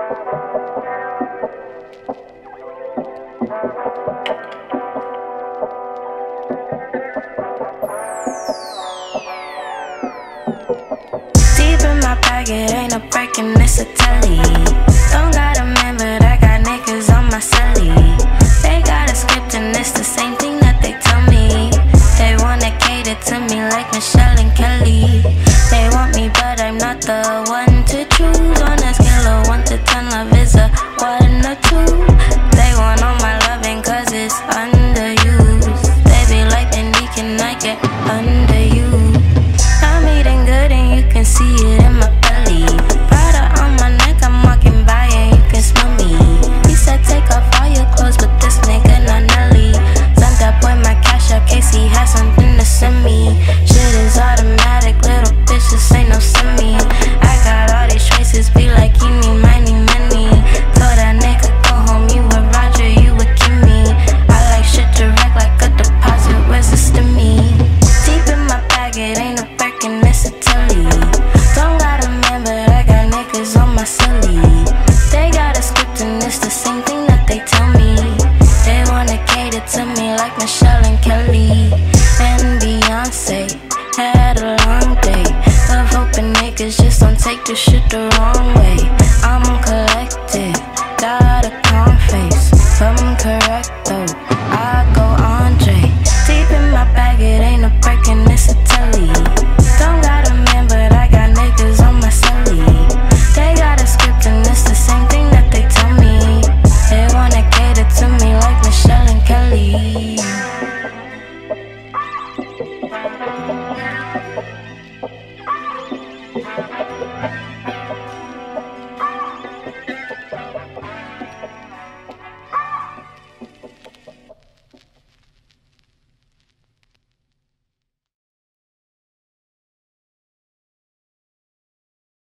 Deep in my pocket, ain't no breaking, it's a telly. Don't got a man, but I got niggas on my celly. They got a script and it's the same thing that they tell me. They wanna cater to me like Michelle and Kelly. They want me, but I'm not the one to choose. On a scale of 1 to 10, love is a 1 or 2. They want all my loving cause it's underused. They be like, then we can I get under you. I'm eating good and you can see it in my belly. Prada on my neck, I'm walking by and you can smell me. He said take off all your clothes, but this nigga not Nelly. Send that boy my cash up, case he has something to send me. Shit is automatic, little bitch, this ain't no semi. I got all these choices, be like eeny, miny, many. Told that nigga go home, you with Roger, you with Kimmy. I like shit direct like a deposit, where's the stimmy? Deep in my bag, it ain't a Birkin, it's a telly. Don't got a man, but I got niggas on my celly. They got a script and it's the same thing that they tell me. They wanna cater to me like Michelle and Kelly. And Beyonce had a long day of hoping niggas just don't take this shit the